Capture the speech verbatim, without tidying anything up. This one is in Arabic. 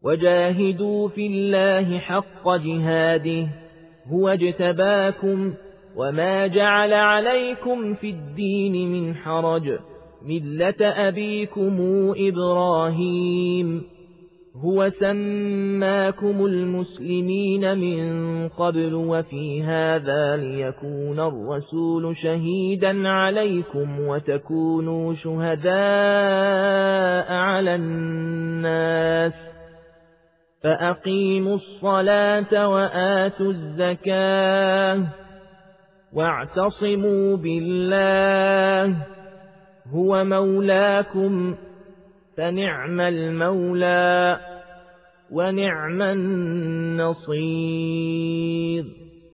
وجاهدوا في الله حق جهاده هو اجتباكم وما جعل عليكم في الدين من حرج ملة أبيكم إبراهيم هو سماكم المسلمين من قبل وفي هذا ليكون الرسول شهيدا عليكم وتكونوا شهداء على الناس فأقيموا الصلاة وآتوا الزكاة واعتصموا بالله هو مولاكم فنعم المولى ونعم النصير.